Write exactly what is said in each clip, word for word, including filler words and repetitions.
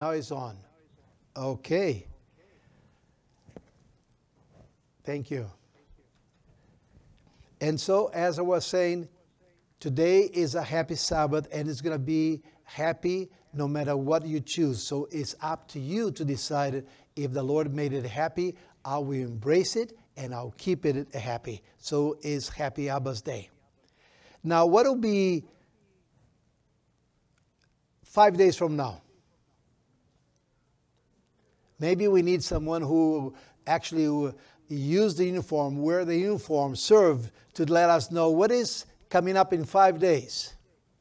Now it's on. Okay. Thank you. And so, as I was saying, today is a happy Sabbath, and it's going to be happy no matter what you choose. So it's up to you to decide if the Lord made it happy, I will embrace it, and I'll keep it happy. So it's Happy Abba's Day. Now, what will be five days from now? Maybe we need someone who actually use the uniform, wear the uniform, serve to let us know what is coming up in five days.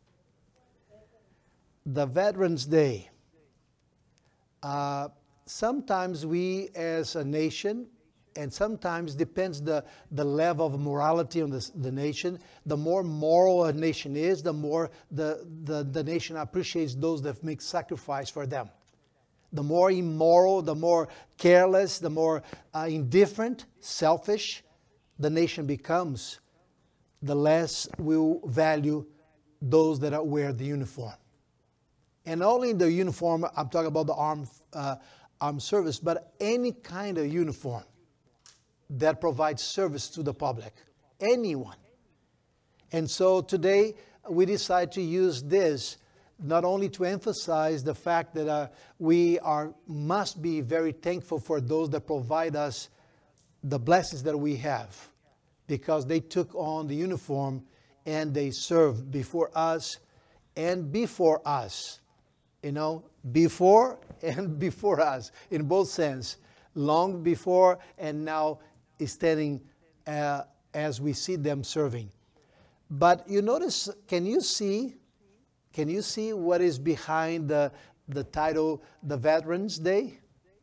The Veterans Day. Uh, sometimes we as a nation, and sometimes depends the, the level of morality of the, the nation, the more moral a nation is, the more the, the, the nation appreciates those that make sacrifice for them. The more immoral, the more careless, the more uh, indifferent, selfish the nation becomes, the less will value those that are, wear the uniform. And only in the uniform, I'm talking about the armed, uh, armed service, but any kind of uniform that provides service to the public, anyone. And so today we decide to use this not only to emphasize the fact that uh, we are must be very thankful for those that provide us the blessings that we have, because they took on the uniform and they served before us and before us. You know, before and before us, in both sense. Long before and now standing uh, as we see them serving. But you notice, can you see Can you see what is behind the, the title, the Veterans Day?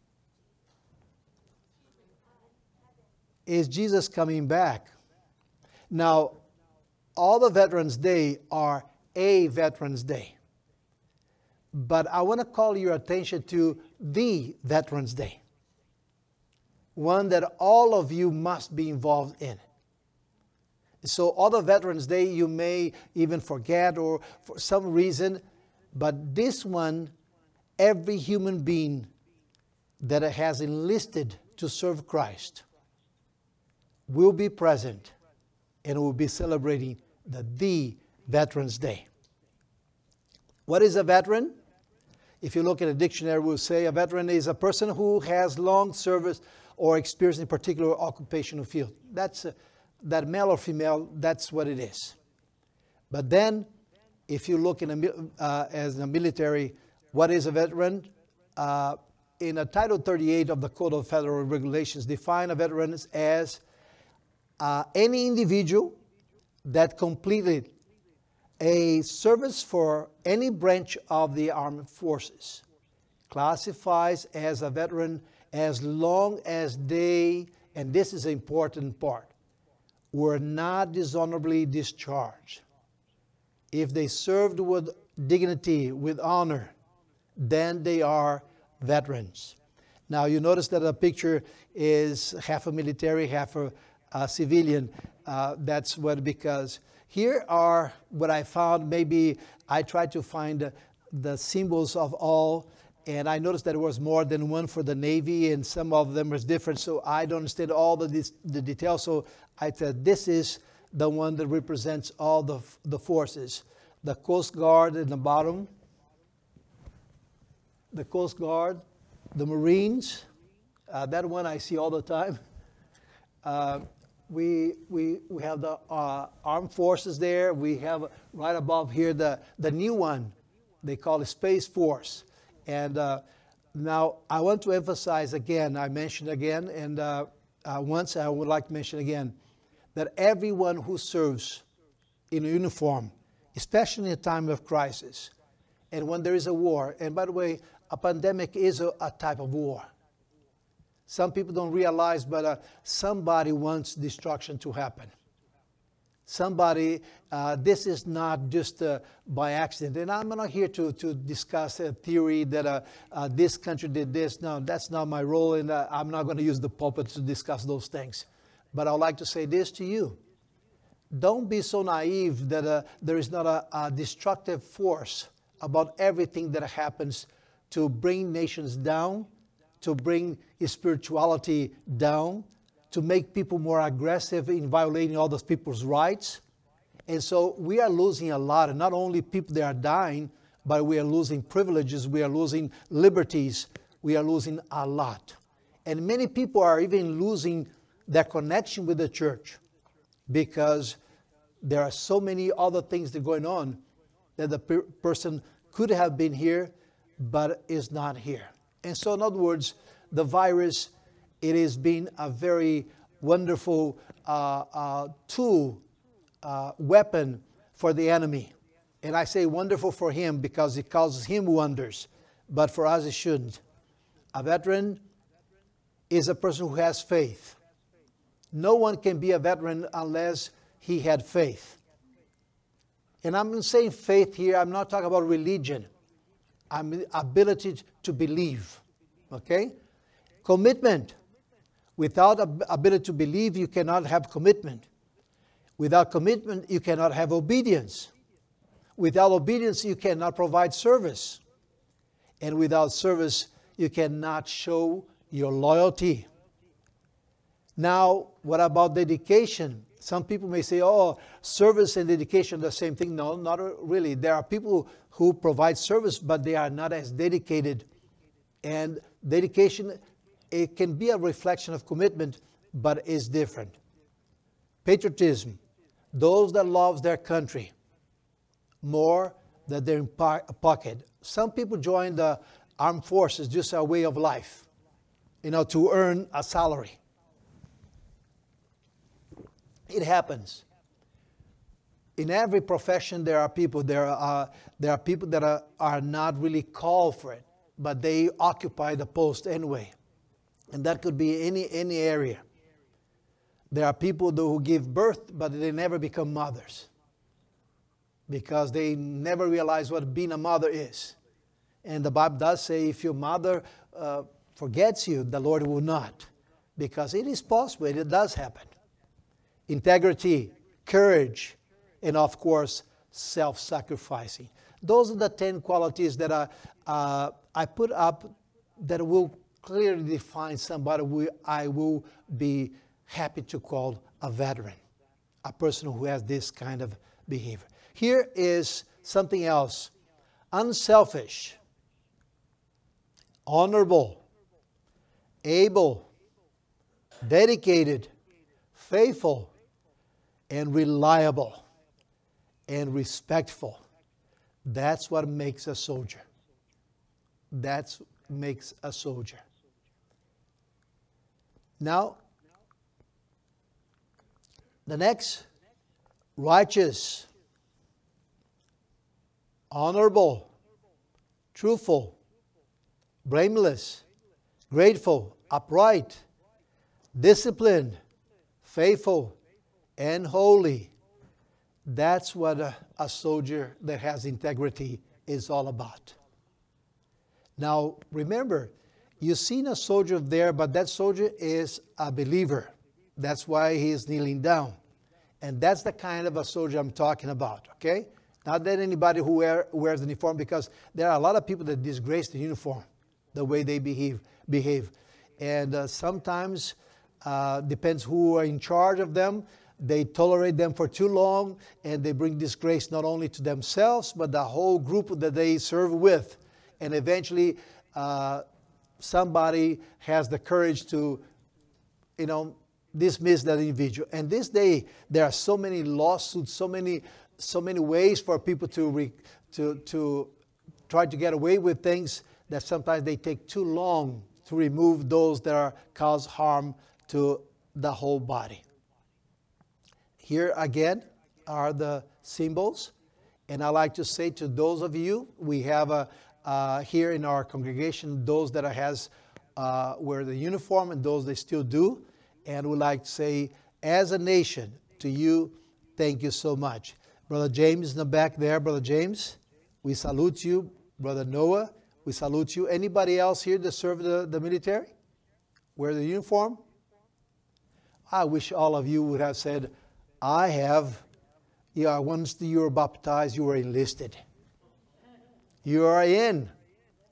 Is Jesus coming back? Now, all the Veterans Day are a Veterans Day. But I want to call your attention to the Veterans Day. One that all of you must be involved in. So other Veterans Day you may even forget or for some reason, but this one, every human being that has enlisted to serve Christ will be present and will be celebrating the, the Veterans Day. What is a veteran? If you look at a dictionary, we'll say a veteran is a person who has long service or experience in a particular occupational field. That's a, that male or female, that's what it is. But then, if you look in a, uh, as a military, what is a veteran? Uh, in a Title thirty-eight of the Code of Federal Regulations, define a veteran as uh, any individual that completed a service for any branch of the armed forces. Classifies as a veteran as long as they, and this is an important part, were not dishonorably discharged. If they served with dignity, with honor, then they are veterans. Now you notice that the picture is half a military, half a, a civilian. Uh, that's what, because here are what I found. Maybe I tried to find the, the symbols of all, and I noticed that there was more than one for the Navy, and some of them was different, so I don't understand all the, the details. So I said, this is the one that represents all the, the forces. The Coast Guard in the bottom, the Coast Guard, the Marines, uh, that one I see all the time. Uh, we, we, we have the uh, armed forces there. We have right above here the, the new one. They call it Space Force. And uh, now I want to emphasize again, I mentioned again, and uh, uh, once I would like to mention again, that everyone who serves in a uniform, especially in a time of crisis, and when there is a war, and by the way, a pandemic is a, a type of war. Some people don't realize, but uh, somebody wants destruction to happen. Somebody, uh, this is not just uh, by accident. And I'm not here to, to discuss a theory that uh, uh, this country did this. No, that's not my role, and uh, I'm not going to use the pulpit to discuss those things. But I'd like to say this to you. Don't be so naive that uh, there is not a, a destructive force about everything that happens to bring nations down, to bring spirituality down, to make people more aggressive in violating all those people's rights. And so we are losing a lot, and not only people that are dying, but we are losing privileges, we are losing liberties, we are losing a lot. And many people are even losing their connection with the church because there are so many other things that are going on that the per- person could have been here but is not here. And so in other words, the virus, it has been a very wonderful uh, uh, tool, uh, weapon for the enemy. And I say wonderful for him because it causes him wonders, but for us it shouldn't. A veteran is a person who has faith. No one can be a veteran unless he had faith. And I'm saying faith here, I'm not talking about religion. I'm ability to believe. Okay? Commitment. Without ability to believe, you cannot have commitment. Without commitment, you cannot have obedience. Without obedience, you cannot provide service. And without service, you cannot show your loyalty. Now, what about dedication? Some people may say, oh, service and dedication are the same thing. No, not really. There are people who provide service, but they are not as dedicated. And dedication, it can be a reflection of commitment, but is different. Patriotism, those that love their country more than their pocket. Some people join the armed forces just a way of life, you know, to earn a salary. It happens. In every profession, there are people. There are there are people that are, are not really called for it, but they occupy the post anyway, and that could be any any area. There are people who give birth, but they never become mothers because they never realize what being a mother is. And the Bible does say, if your mother uh, forgets you, the Lord will not, because it is possible. It does happen. Integrity, courage, and of course, self-sacrificing. Those are the ten qualities that I, uh, I put up that will clearly define somebody who I will be happy to call a veteran, a person who has this kind of behavior. Here is something else. Unselfish, honorable, able, dedicated, faithful, and reliable, and respectful. That's what makes a soldier. That's what makes a soldier. Now, the next, righteous, honorable, truthful, blameless, grateful, upright, disciplined, faithful, and holy. That's what a, a soldier that has integrity is all about. Now, remember, you've seen a soldier there, but that soldier is a believer. That's why he is kneeling down. And that's the kind of a soldier I'm talking about, okay? Not that anybody who wear, wears the uniform, because there are a lot of people that disgrace the uniform, the way they behave. behave. And uh, sometimes, uh, depends who are in charge of them, they tolerate them for too long, and they bring disgrace not only to themselves, but the whole group that they serve with. And eventually, uh, somebody has the courage to, you know, dismiss that individual. And this day, there are so many lawsuits, so many, so many ways for people to re, to to try to get away with things that sometimes they take too long to remove those that are cause harm to the whole body. Here again are the symbols, and I like to say to those of you, we have a uh, here in our congregation those that has uh, wear the uniform and those they still do. And we like to say, as a nation, to you, thank you so much. Brother James in the back there, Brother James, we salute you. Brother Noah, we salute you. Anybody else here that serve the, the military? Wear the uniform? I wish all of you would have said, I have. Yeah, once you were baptized, you were enlisted. You are in.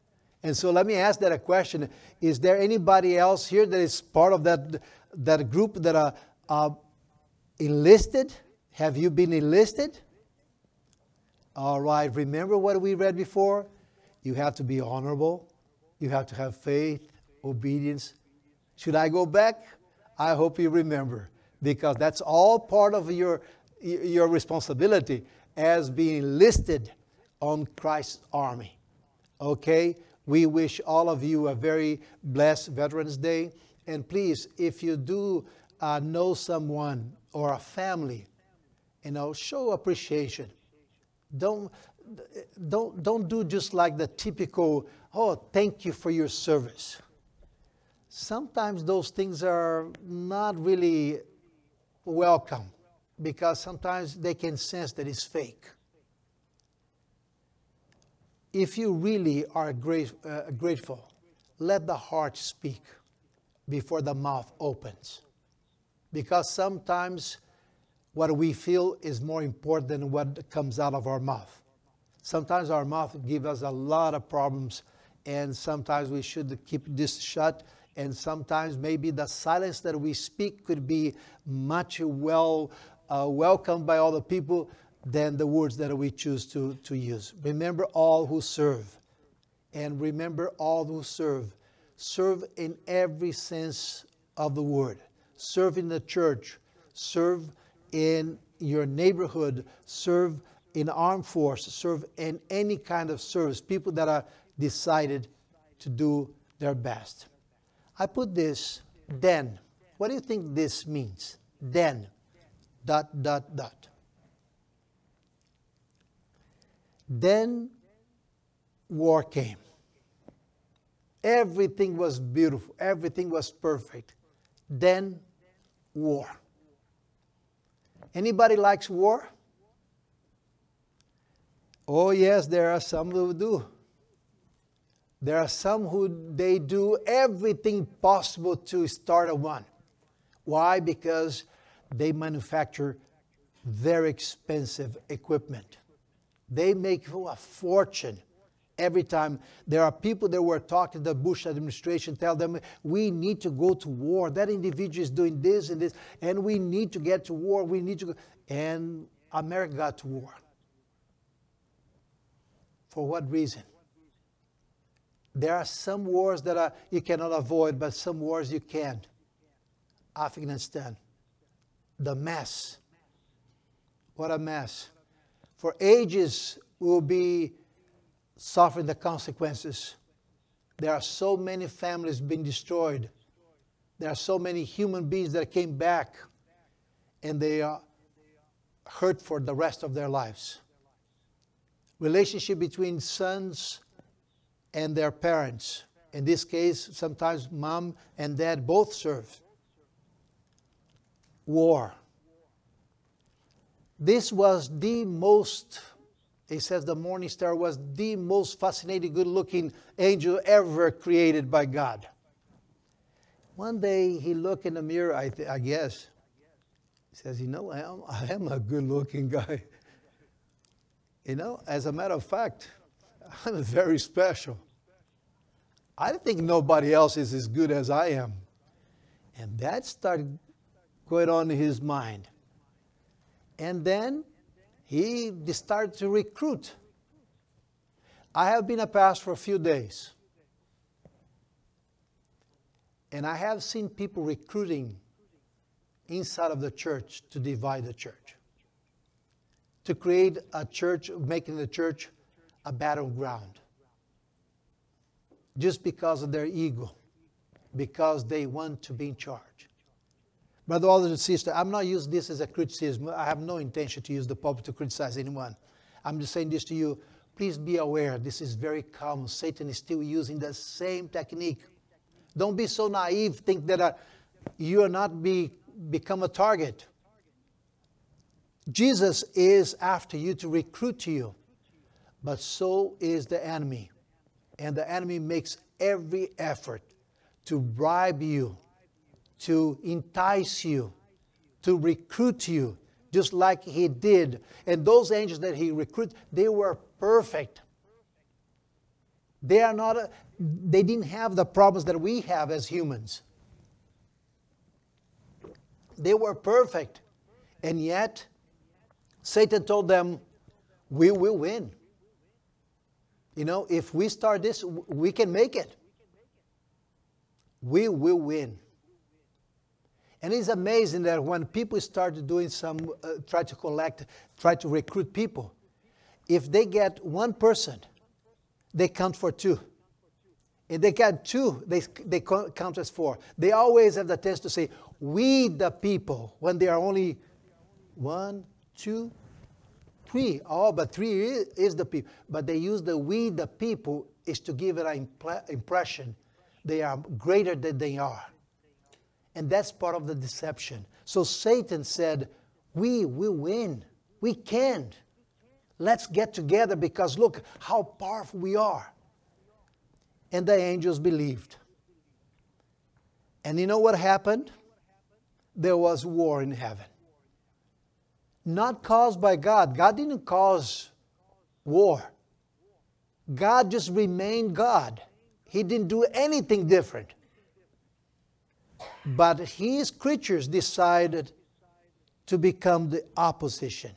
And so let me ask that a question. Is there anybody else here that is part of that, that group that are uh, enlisted? Have you been enlisted? All right. Remember what we read before? You have to be honorable. You have to have faith, obedience. Should I go back? I hope you remember, because that's all part of your, your responsibility as being enlisted on Christ's army. Okay? We wish all of you a very blessed Veterans Day. And please, if you do uh, know someone or a family, you know, show appreciation. Don't, don't, don't do just like the typical, oh, thank you for your service. Sometimes those things are not really welcome, because sometimes they can sense that it's fake. If you really are great, uh, grateful, let the heart speak before the mouth opens. Because sometimes what we feel is more important than what comes out of our mouth. Sometimes our mouth gives us a lot of problems, and sometimes we should keep this shut. And sometimes maybe the silence that we speak could be much well uh, welcomed by all the people than the words that we choose to, to use. Remember all who serve. And remember all who serve. Serve in every sense of the word. Serve in the church. Serve in your neighborhood. Serve in armed force. Serve in any kind of service. People that are decided to do their best. I put this, then. What do you think this means? Then. Dot, dot, dot. Then war came. Everything was beautiful. Everything was perfect. Then war. Anybody likes war? Oh yes, there are some who do. There are some who they do everything possible to start a one. Why? Because they manufacture very expensive equipment. They make a fortune every time. There are people that were talking to the Bush administration, tell them, we need to go to war. That individual is doing this and this, and we need to get to war. We need to go. And America got to war. For what reason? There are some wars that are, you cannot avoid, but some wars you can. Afghanistan. The mess. What a mess. For ages, we will be suffering the consequences. There are so many families being destroyed. There are so many human beings that came back, and they are hurt for the rest of their lives. Relationship between sons and their parents. In this case, sometimes mom and dad both serve. War. This was the most, it says the morning star was the most fascinating, good-looking angel ever created by God. One day he looked in the mirror, I, th- I guess. He says, you know, I am, I am a good-looking guy. You know, as a matter of fact, I'm very special. I think nobody else is as good as I am. And that started going on in his mind. And then he started to recruit. I have been a pastor for a few days. And I have seen people recruiting inside of the church to divide the church. To create a church, making the church a battleground. Just because of their ego. Because they want to be in charge. Brother, brothers and sisters, I'm not using this as a criticism. I have no intention to use the pulpit to criticize anyone. I'm just saying this to you. Please be aware, this is very common. Satan is still using the same technique. Don't be so naive, think that uh, you are not be, become a target. Jesus is after you to recruit you, but so is the enemy. And the enemy makes every effort to bribe you, to entice you, to recruit you, just like he did. And those angels that he recruited, they were perfect. They are not, a, They didn't have the problems that we have as humans. They were perfect. And yet, Satan told them, we will win. You know, if we start this, we can make it. We will win. And it's amazing that when people start doing some, uh, try to collect, try to recruit people, if they get one person, they count for two. If they get two, they, they count as four. They always have the tendency to say, we the people, when they are only one, two, three. Oh, but three is, is the people. But they use the we the people is to give it an impl- impression they are greater than they are. And that's part of the deception. So Satan said, we will win. We can. Let's get together because look how powerful we are. And the angels believed. And you know what happened? There was war in heaven. Not caused by God. God didn't cause war. God just remained God. He didn't do anything different. But his creatures decided to become the opposition.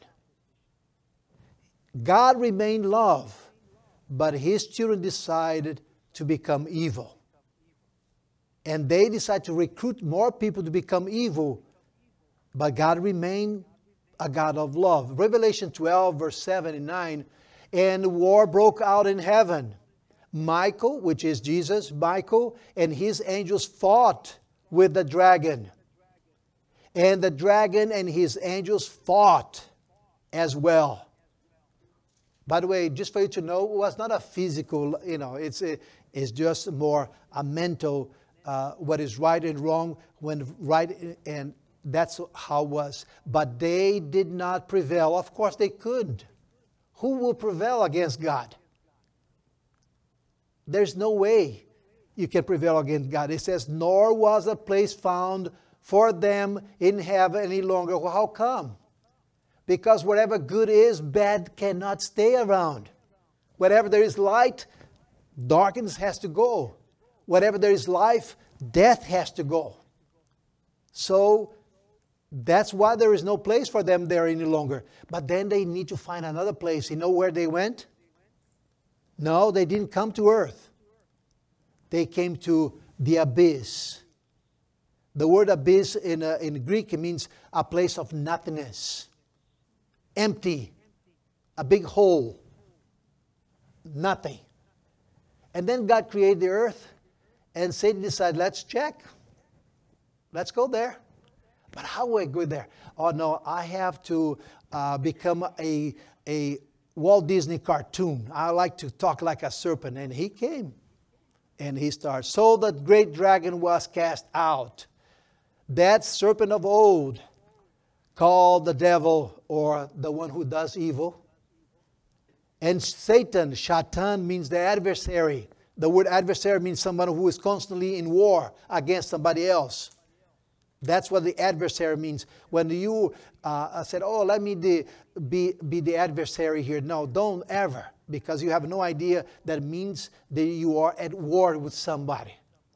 God remained love, but his children decided to become evil. And they decided to recruit more people to become evil, but God remained a God of love. Revelation twelve, verse seven and nine, and war broke out in heaven. Michael, which is Jesus, Michael and his angels fought with the dragon. And the dragon and his angels fought as well. By the way, just for you to know, it was not a physical, you know, it's, a, it's just more a mental, uh, what is right and wrong, when right, and that's how it was. But they did not prevail. Of course they couldn't. Who will prevail against God? There's no way you can prevail against God. It says, nor was a place found for them in heaven any longer. Well, how come? Because wherever good is, bad cannot stay around. Wherever there is light, darkness has to go. Wherever there is life, death has to go. So that's why there is no place for them there any longer. But then they need to find another place. You know where they went? No, they didn't come to earth. They came to the abyss. The word abyss in, uh, in Greek, it means a place of nothingness. Empty. A big hole. Nothing. And then God created the earth, and Satan decided, let's check. Let's go there. But how will I go there? Oh no, I have to uh, become a, a Walt Disney cartoon. I like to talk like a serpent. And he came. And he starts. So the great dragon was cast out. That serpent of old, called the devil, or the one who does evil. And Satan, Shatan, means the adversary. The word adversary means someone who is constantly in war against somebody else. That's what the adversary means. When you uh, said, oh, let me de- be, be the adversary here. No, don't ever. Because you have no idea that means that you are at war with somebody.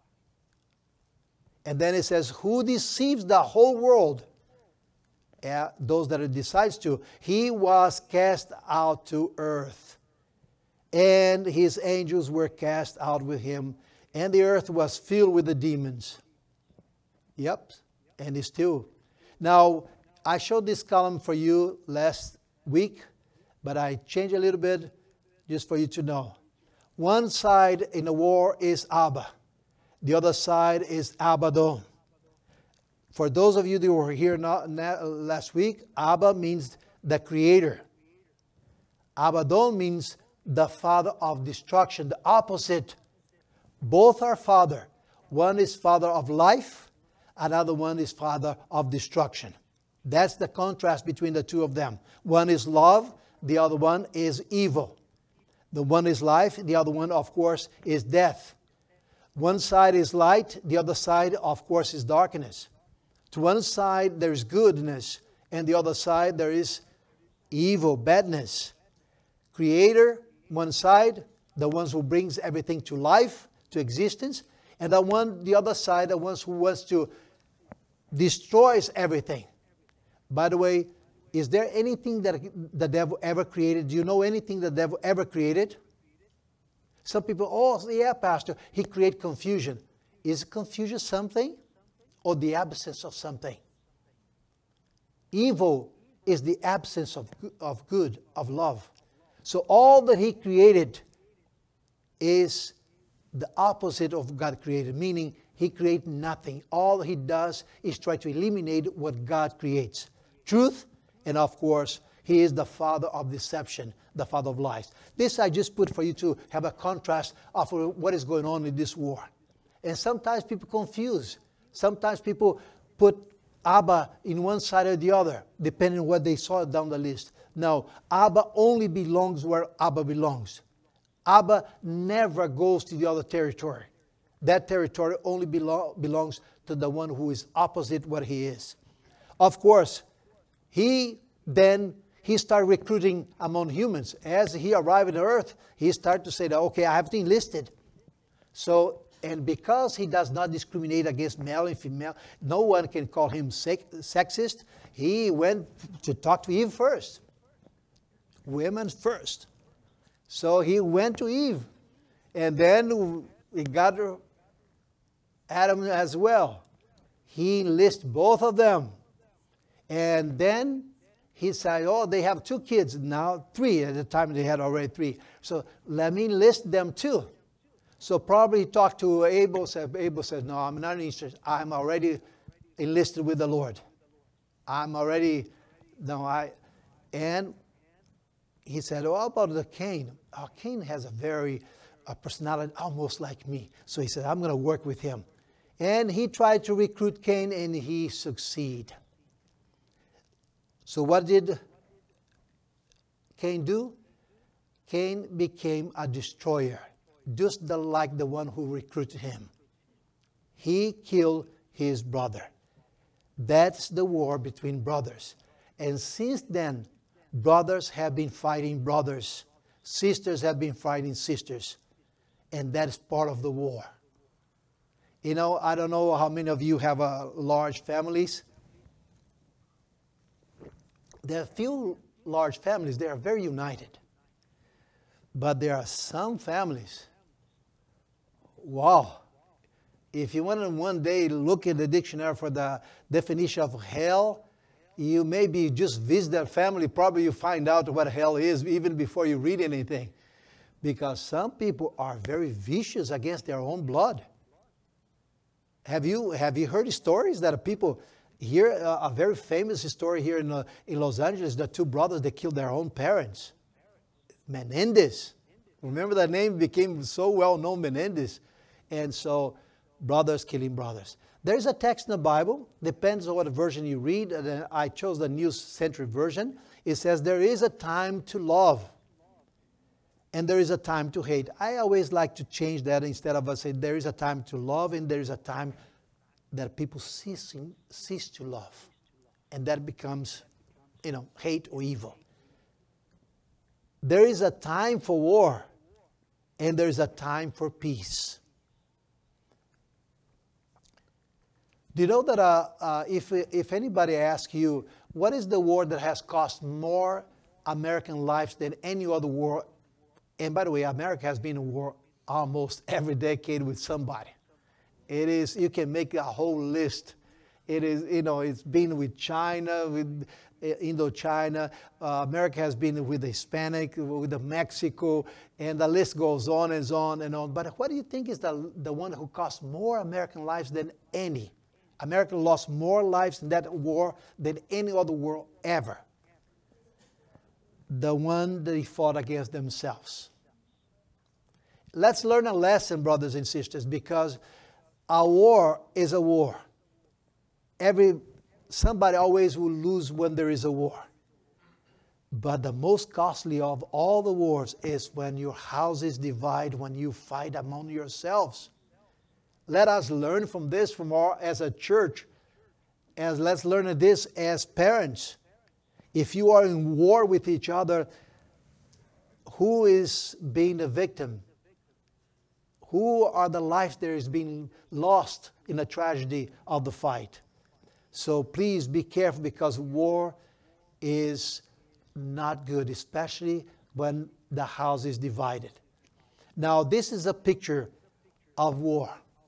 And then it says, who deceives the whole world? Uh, those that it decides to. He was cast out to earth. And his angels were cast out with him. And the earth was filled with the demons. Yep. And it's still. Now, I showed this column for you last week, but I changed a little bit just for you to know. One side in the war is Abba. The other side is Abaddon. For those of you that were here not, not, last week, Abba means the creator. Abaddon means the father of destruction, the opposite. Both are father. One is father of life. Another one is father of destruction. That's the contrast between the two of them. One is love, the other one is evil. The one is life, the other one, of course, is death. One side is light, the other side, of course, is darkness. To one side there is goodness, and the other side there is evil, badness. Creator, one side, the ones who brings everything to life. to existence, and the one, the other side, the ones who wants to destroys everything. By the way, is there anything that the devil ever created? Do you know anything the devil ever created? Some people, oh, yeah, Pastor, he created confusion. Is confusion something or the absence of something? Evil is the absence of, of good, of love. So all that he created is the opposite of God created, meaning he created nothing. All he does is try to eliminate what God creates. Truth, and of course, he is the father of deception, the father of lies. This I just put for you to have a contrast of what is going on in this war. And sometimes people confuse. Sometimes people put Abba in one side or the other, depending on what they saw down the list. No, Abba only belongs where Abba belongs. Abba never goes to the other territory. That territory only belo- belongs to the one who is opposite what he is. Of course, he then, he started recruiting among humans. As he arrived on earth, he started to say that, okay, I have to enlist it. So, and because he does not discriminate against male and female, no one can call him sex- sexist. He went to talk to Eve first. Women first. So he went to Eve. And then he got Adam as well. He enlisted both of them. And then he said, oh, they have two kids now, three. At the time they had already three. So let me enlist them too. So probably he talked to Abel. Said, Abel said, no, I'm not interested. I'm already enlisted with the Lord. I'm already, no, I, and he said, oh, how about the Cain? Oh, Cain has a very a personality almost like me. So he said, I'm going to work with him. And he tried to recruit Cain, and he succeeded. So what did Cain do? Cain became a destroyer, just the, like the one who recruited him. He killed his brother. That's the war between brothers. And since then, brothers have been fighting brothers. Sisters have been fighting sisters. And that is part of the war. You know, I don't know how many of you have uh, large families. There are few large families. They are very united. But there are some families, wow. If you want to one day look in the dictionary for the definition of hell, you maybe just visit that family. Probably you find out what hell is even before you read anything. Because some people are very vicious against their own blood. Have you, have you heard stories that people here, uh, a very famous story here in, uh, in Los Angeles, the two brothers, they killed their own parents. Menendez. Remember that name became so well known, Menendez. And so, brothers killing brothers. There's a text in the Bible, depends on what version you read. And I chose the New Century Version. It says, there is a time to love, and there is a time to hate. I always like to change that instead of us saying there is a time to love, and there is a time that people cease, cease to love. And that becomes, you know, hate or evil. There is a time for war, and there is a time for peace. Do you know that uh, uh, if, if anybody asks you, what is the war that has cost more American lives than any other war? And by the way, America has been in war almost every decade with somebody. It is, you can make a whole list. It is, you know, it's been with China, with Indochina. Uh, America has been with the Hispanic, with the Mexico, and the list goes on and on and on. But what do you think is the, the one who cost more American lives than any? America lost more lives in that war than any other war ever. The one that he fought against themselves. Let's learn a lesson, brothers and sisters, because a war is a war. Every somebody always will lose when there is a war. But the most costly of all the wars is when your houses divide, when you fight among yourselves. Let us learn from this from our, as a church. As let's learn this as parents. If you are in war with each other, who is being the victim? Who are the lives that is being lost in the tragedy of the fight? So please be careful, because war is not good, especially when the house is divided. Now, this is a picture of war.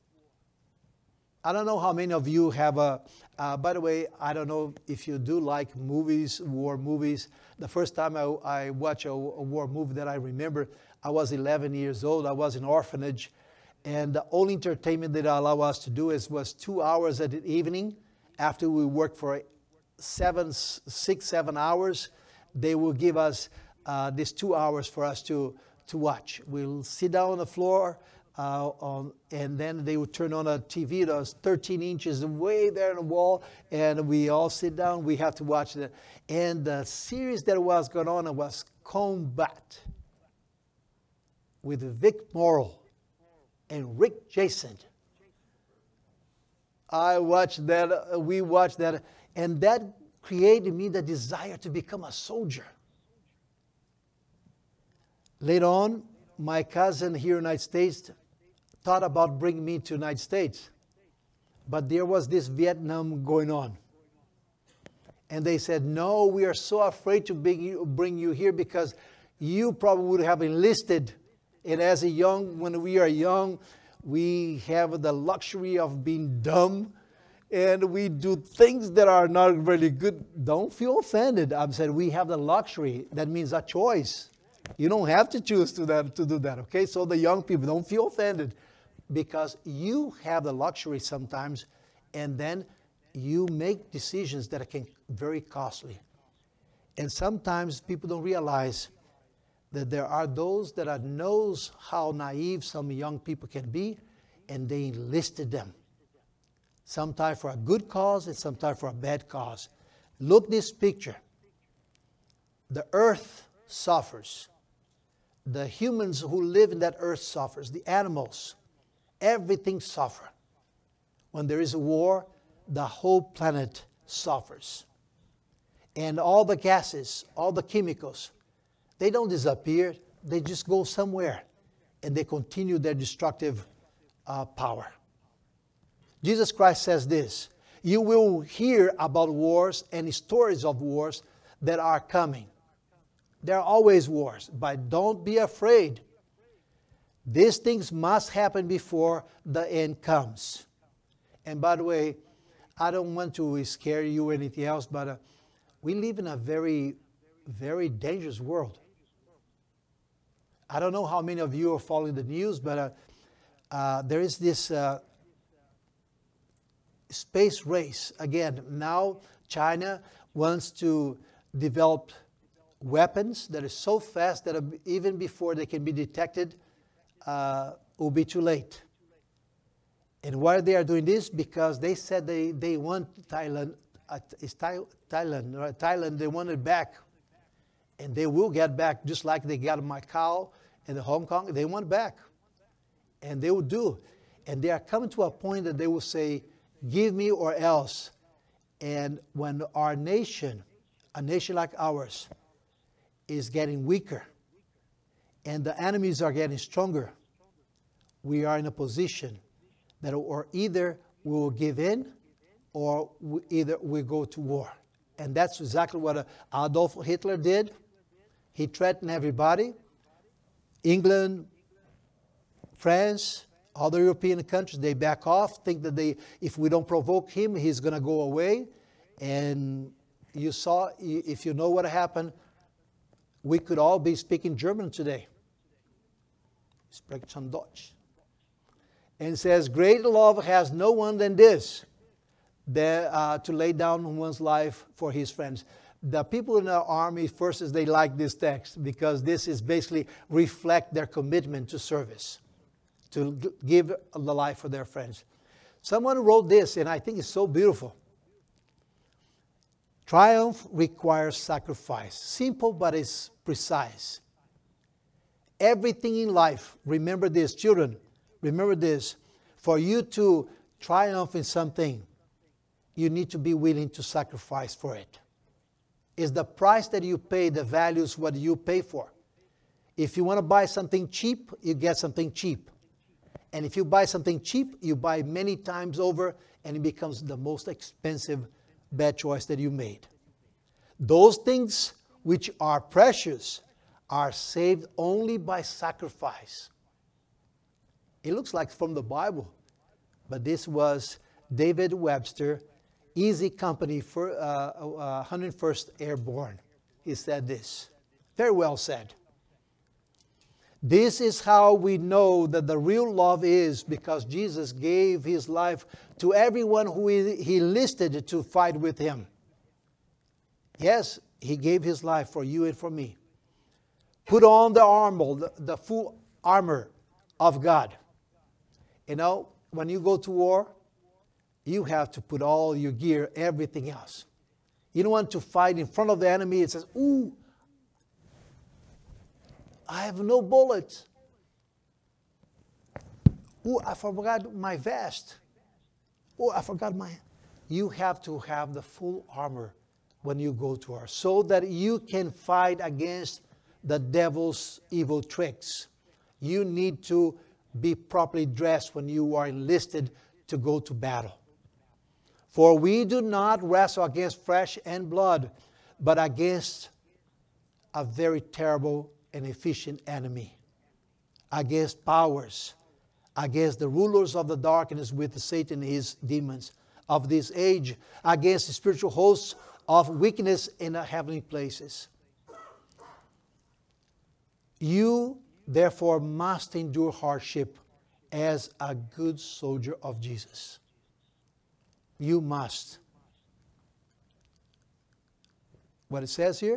I don't know how many of you have a, uh, by the way, I don't know if you do like movies, war movies. The first time I, I watched a, a war movie that I remember, I was eleven years old. I was in orphanage. And the only entertainment that they allow us to do is was two hours at the evening. After we worked for seven, six, seven hours, they will give us uh, these two hours for us to, to watch. We'll sit down on the floor, uh, on, and then they will turn on a T V that was thirteen inches way there on the wall, and we all sit down. We have to watch it. And the series that was going on was Combat with Vic Morrow and Rick Jason. I watched that, uh, we watched that, and that created me the desire to become a soldier. Later on, my cousin here in the United States thought about bringing me to the United States. But there was this Vietnam going on. And they said, no, we are so afraid to bring you, bring you here, because you probably would have enlisted. And as a young, when we are young, we have the luxury of being dumb, and we do things that are not really good. Don't feel offended. I'm saying we have the luxury. That means a choice. You don't have to choose to, that, to do that, okay? So the young people, don't feel offended, because you have the luxury sometimes, and then you make decisions that can be very costly. And sometimes people don't realize that there are those that are knows how naive some young people can be, and they enlisted them. Sometimes for a good cause and sometimes for a bad cause. Look this picture. The earth suffers. The humans who live in that earth suffers. The animals, everything suffers. When there is a war, the whole planet suffers. And all the gases, all the chemicals, they don't disappear. They just go somewhere, and they continue their destructive uh, power. Jesus Christ says this: you will hear about wars and stories of wars that are coming. There are always wars, but don't be afraid. These things must happen before the end comes. And by the way, I don't want to scare you or anything else, but uh, we live in a very, very dangerous world. I don't know how many of you are following the news, but uh, uh, there is this uh, space race. Again, now China wants to develop weapons that are so fast that even before they can be detected, uh, it will be too late. And why they are doing this? Because they said they, they want Thailand, uh, is Thai, Thailand, right? Thailand, they want it back. And they will get back, just like they got Macau and Hong Kong. They want back. And they will do. And they are coming to a point that they will say, give me or else. And when our nation, a nation like ours, is getting weaker, and the enemies are getting stronger, we are in a position that or either we will give in, or we either we go to war. And that's exactly what Adolf Hitler did. He threatened everybody. England, France, other European countries, they back off, think that they, if we don't provoke him, he's going to go away. And you saw, if you know what happened, we could all be speaking German today. Spreekt schon Deutsch. And says, greater love has no one than this, that, uh, to lay down one's life for his friends. The people in our army, first, is they like this text, because this is basically reflect their commitment to service, to give the life for their friends. Someone wrote this, and I think it's so beautiful. Triumph requires sacrifice. Simple, but it's precise. Everything in life, remember this, children, remember this. For you to triumph in something, you need to be willing to sacrifice for it. It's the price that you pay, the values what you pay for. If you want to buy something cheap, you get something cheap. And if you buy something cheap, you buy many times over, and it becomes the most expensive bad choice that you made. Those things which are precious are saved only by sacrifice. It looks like from the Bible, but this was David Webster, Easy Company, for uh, uh, one hundred first Airborne. He said this. Very well said. This is how we know that the real love is, because Jesus gave his life to everyone who he enlisted to fight with him. Yes, he gave his life for you and for me. Put on the armor, the, the full armor of God. You know, when you go to war, you have to put all your gear, everything else. You don't want to fight in front of the enemy. It says, ooh, I have no bullets. Ooh, I forgot my vest. Oh, I forgot my... You have to have the full armor when you go to war, so that you can fight against the devil's evil tricks. You need to be properly dressed when you are enlisted to go to battle. For we do not wrestle against flesh and blood, but against a very terrible and efficient enemy, against powers, against the rulers of the darkness with Satan and his demons of this age, against the spiritual hosts of wickedness in the heavenly places. You, therefore, must endure hardship as a good soldier of Jesus. You must. What it says here?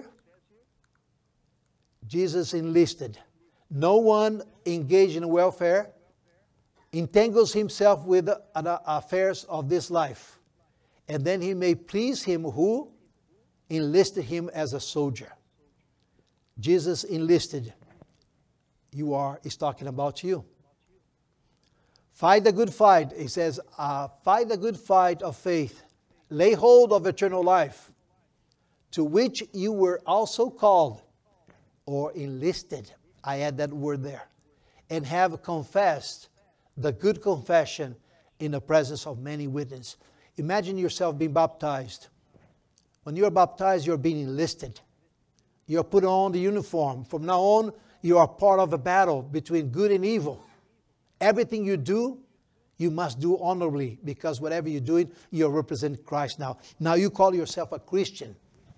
Jesus enlisted. No one engaged in welfare entangles himself with the affairs of this life, and then he may please him who enlisted him as a soldier. Jesus enlisted. You are, he's talking about you. Fight the good fight. He says, uh, fight the good fight of faith. Lay hold of eternal life, to which you were also called, or enlisted. I add that word there. And have confessed the good confession in the presence of many witnesses. Imagine yourself being baptized. When you're baptized, you're being enlisted. You're putting on the uniform. From now on, you are part of a battle between good and evil. Everything you do, you must do honorably, because whatever you're doing, you represent Christ now. Now you call yourself a Christian.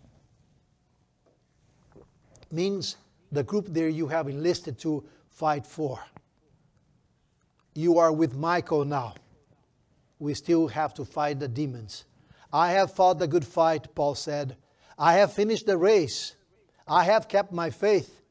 Means the group there you have enlisted to fight for. You are with Michael now. We still have to fight the demons. I have fought the good fight, Paul said. I have finished the race. I have kept my faith.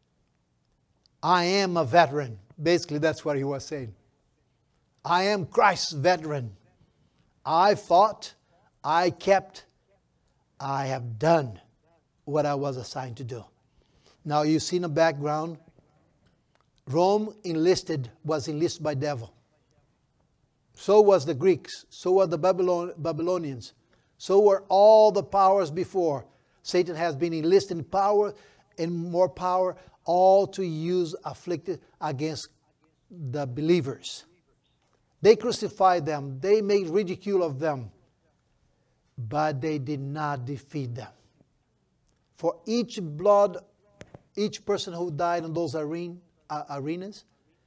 I am a veteran. Basically, that's what he was saying. I am Christ's veteran. I fought, I kept, I have done what I was assigned to do. Now you see in the background, Rome enlisted, was enlisted by devil. So was the Greeks. So were the Babylon, Babylonians. So were all the powers before. Satan has been enlisted in power and more power, all to use afflicted against the believers. They crucified them. They made ridicule of them. But they did not defeat them. For each blood, each person who died in those arena, uh, arenas,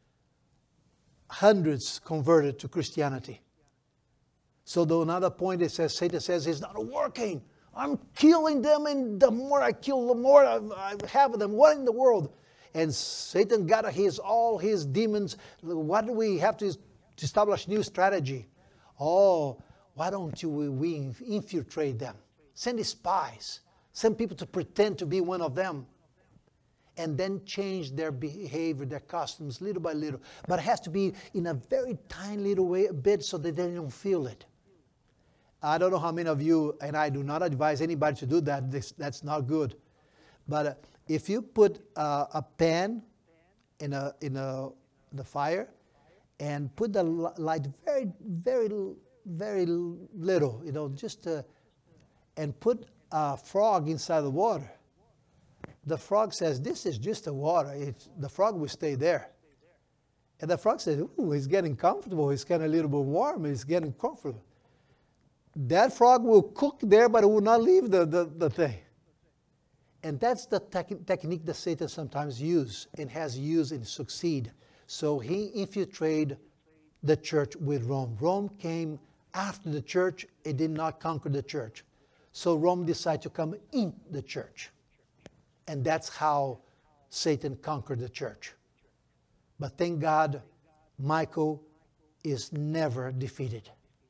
hundreds converted to Christianity. So though another point it says, Satan says, it's not working. I'm killing them, and the more I kill, the more I, I have of them. What in the world? And Satan got his all his demons. What do we have to, to establish new strategy? Oh, why don't you, we, we infiltrate them? Send spies. Send people to pretend to be one of them. And then change their behavior, their customs, little by little. But it has to be in a very tiny little way, a bit, so that they don't feel it. I don't know how many of you, and I do not advise anybody to do that. This, that's not good. But uh, if you put uh, a pan in a in a the fire, and put the light very, very, very little, you know, just uh, and put a frog inside the water. The frog says, "This is just the water." It's, the frog will stay there. And the frog says, ooh, he's getting comfortable. He's getting a little bit warm. He's getting comfortable. That frog will cook there, but it will not leave the, the, the thing. And that's the tec- technique that Satan sometimes uses and has used and succeed. So he infiltrated the church with Rome. Rome came after the church. It did not conquer the church. So Rome decided to come in the church. And that's how Satan conquered the church. But thank God, Michael is never defeated.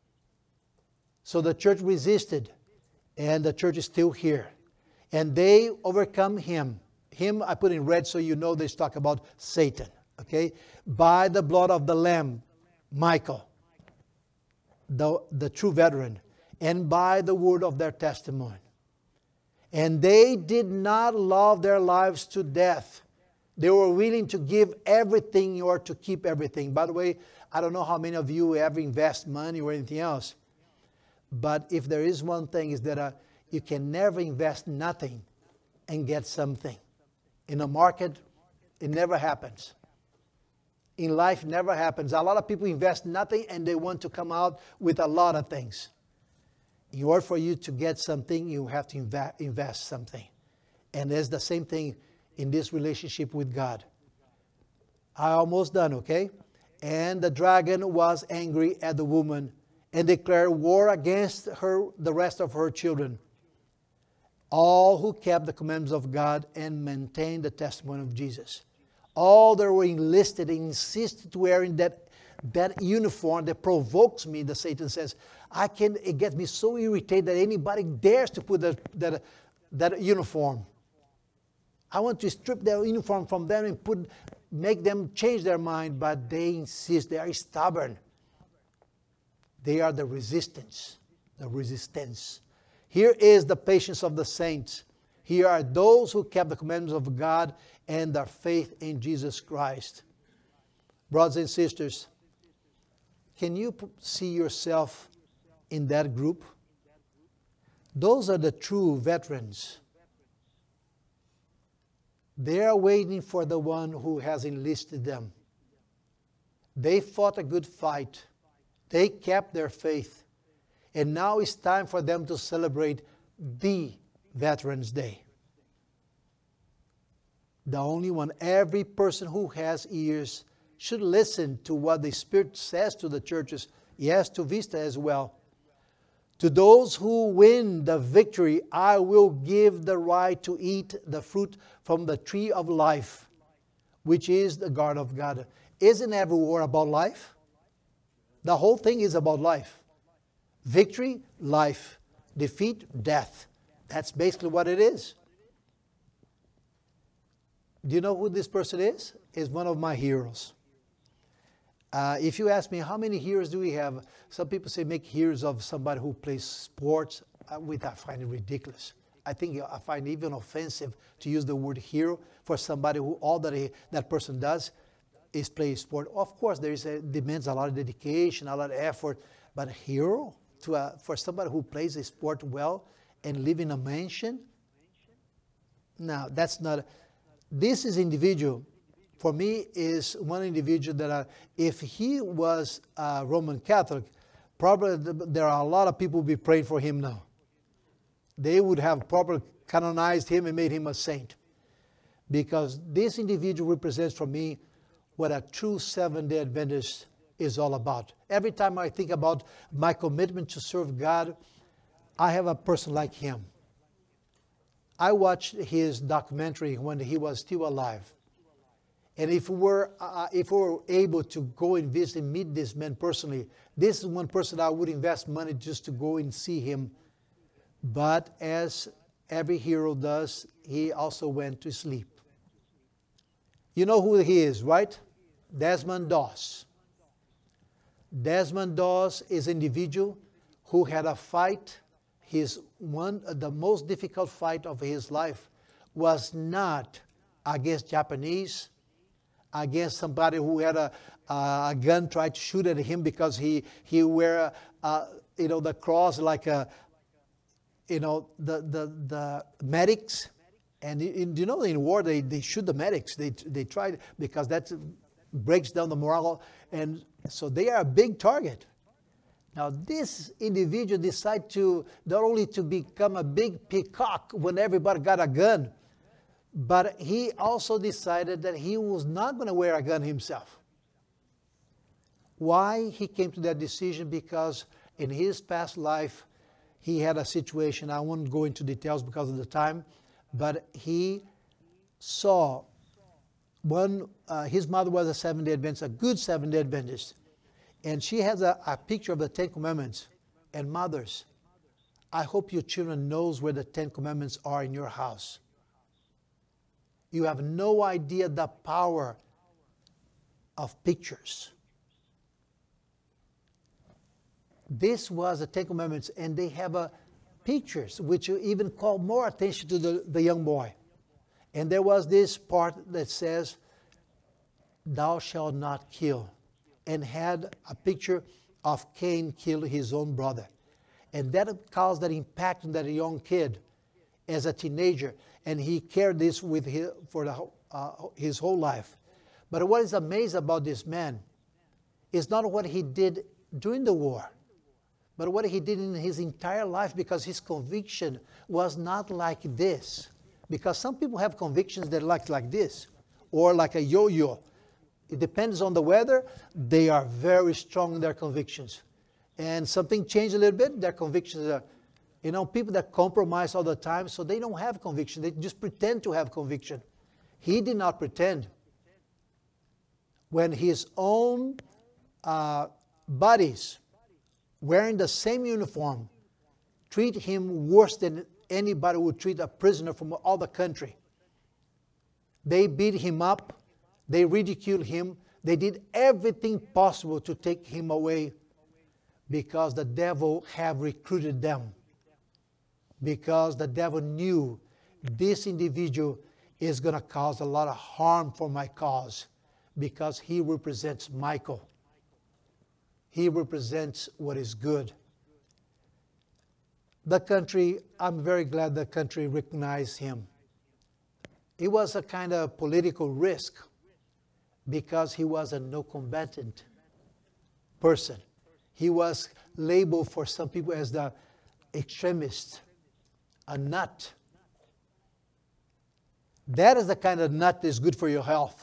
So the church resisted, and the church is still here. And they overcome him. Him, I put in red so you know they talk about Satan. Okay? By the blood of the Lamb, Michael, the, the true veteran, and by the word of their testimony. And they did not love their lives to death. They were willing to give everything or to keep everything. By the way, I don't know how many of you ever invest money or anything else. But if there is one thing, is that uh, you can never invest nothing and get something. In a market, it never happens. In life, it never happens. A lot of people invest nothing and they want to come out with a lot of things. In order for you to get something, you have to inv- invest something. And it's the same thing in this relationship with God. I almost done, okay? And the dragon was angry at the woman and declared war against her, the rest of her children. All who kept the commandments of God and maintained the testimony of Jesus. All that were enlisted and insisted wearing that, that uniform that provokes me, the Satan says, I can, it gets me so irritated that anybody dares to put that, that, that uniform. I want to strip their uniform from them and put, make them change their mind, but they insist. They are stubborn. They are the resistance, the resistance. Here is the patience of the saints. Here are those who kept the commandments of God and their faith in Jesus Christ. Brothers and sisters, can you see yourself in that group? Those are the true veterans. They are waiting for the one who has enlisted them. They fought a good fight. They kept their faith. And now it's time for them to celebrate the Veterans Day. The only one. Every person who has ears should listen to what the Spirit says to the churches. Yes, to Vista as well. To those who win the victory, I will give the right to eat the fruit from the tree of life, which is the garden of God. Isn't every war about life? The whole thing is about life. Victory, life. Defeat, death. That's basically what it is. Do you know who this person is? Is one of my heroes. Uh, if you ask me, how many heroes do we have? Some people say make heroes of somebody who plays sports, uh, which I find it ridiculous. I think I find it even offensive to use the word hero for somebody who all that he, that person does is play sport. Of course, there is a, demands a lot of dedication, a lot of effort, but a hero to a, for somebody who plays a sport well and live in a mansion? No, that's not. This is individual. For me, is one individual that, I, if he was a Roman Catholic, probably there are a lot of people who be praying for him now. They would have probably canonized him and made him a saint. Because this individual represents for me what a true Seventh-day Adventist is all about. Every time I think about my commitment to serve God, I have a person like him. I watched his documentary when he was still alive. And if we were, uh, if we were able to go and visit and meet this man personally, this is one person I would invest money just to go and see him. But as every hero does, he also went to sleep. You know who he is, right? Desmond Doss. Desmond Doss is an individual who had a fight. His one, the most difficult fight of his life was not against Japanese, against somebody who had a, a gun tried to shoot at him because he he wear a, you know the cross like a you know the the the medics, and in, you know in war they, they shoot the medics. They they tried because that's breaks down the morale. And so they are a big target. Now this individual decided to not only to become a big peacock when everybody got a gun, but he also decided that he was not going to wear a gun himself. Why he came to that decision? Because in his past life, he had a situation, I won't go into details because of the time, but he saw one, uh, his mother was a Seventh-day Adventist, a good Seventh-day Adventist, and she has a, a picture of the Ten Commandments. And mothers, I hope your children knows where the Ten Commandments are in your house. You have no idea the power of pictures. This was the Ten Commandments, and they have a pictures, which even call more attention to the, the young boy. And there was this part that says, thou shalt not kill, and had a picture of Cain kill his own brother. And that caused that impact on that young kid as a teenager, and he carried this with him for the, uh, his whole life. But what is amazing about this man is not what he did during the war, but what he did in his entire life, because his conviction was not like this. Because some people have convictions that are like, like this, or like a yo-yo. It depends on the weather. They are very strong in their convictions. And something changed a little bit, their convictions are, you know, people that compromise all the time, so they don't have conviction. They just pretend to have conviction. He did not pretend. When his own uh, buddies, wearing the same uniform, treat him worse than anybody would treat a prisoner from all the country. They beat him up. They ridiculed him. They did everything possible to take him away, because the devil have recruited them. Because the devil knew this individual is going to cause a lot of harm for my cause, because he represents Michael. He represents what is good. The country, I'm very glad the country recognized him. It was a kind of political risk, because he was a no-combatant person. He was labeled for some people as the extremist, a nut. That is the kind of nut that is good for your health.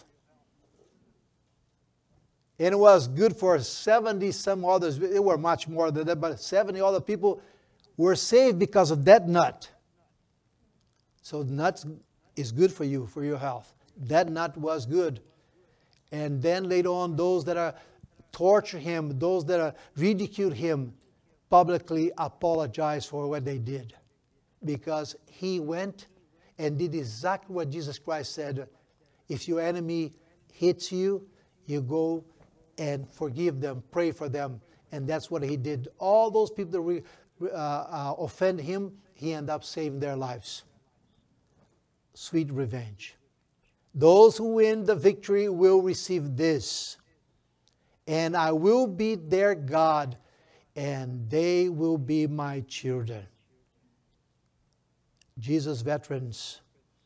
And it was good for seventy some others. It were much more than that, but seventy other people were saved because of that nut. So nuts is good for you, for your health. That nut was good. And then later on, those that are torture him, those that are ridicule him, publicly apologize for what they did. Because he went and did exactly what Jesus Christ said. If your enemy hits you, you go and forgive them, pray for them. And that's what he did. All those people that re, uh, uh, offend him, he ended up saving their lives. Sweet revenge. Those who win the victory will receive this. And I will be their God, and they will be my children. Jesus veterans.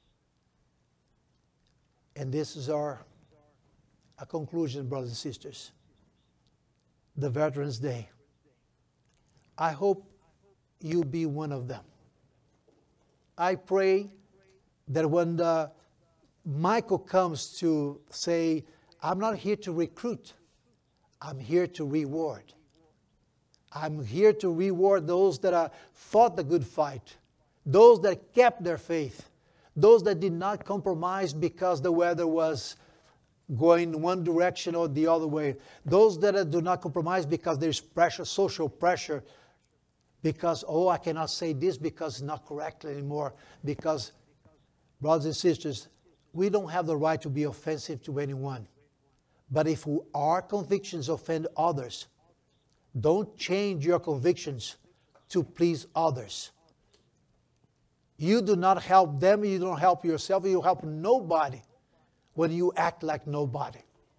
And this is our a conclusion, brothers and sisters. The Veterans Day. I hope you be one of them. I pray that when the Michael comes to say, I'm not here to recruit, I'm here to reward. I'm here to reward those that are fought the good fight, those that kept their faith, those that did not compromise because the weather was going one direction or the other way, those that do not compromise because there's pressure, social pressure, because, oh, I cannot say this because it's not correct anymore, because, brothers and sisters, we don't have the right to be offensive to anyone. But if our convictions offend others, don't change your convictions to please others. You do not help them, you don't help yourself, you help nobody when you act like nobody.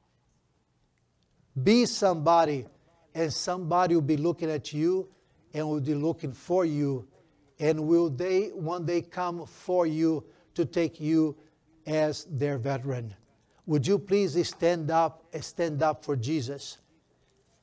Be somebody, and somebody will be looking at you and will be looking for you, and will they one day come for you to take you as their veteran. Would you please stand up, stand up for Jesus?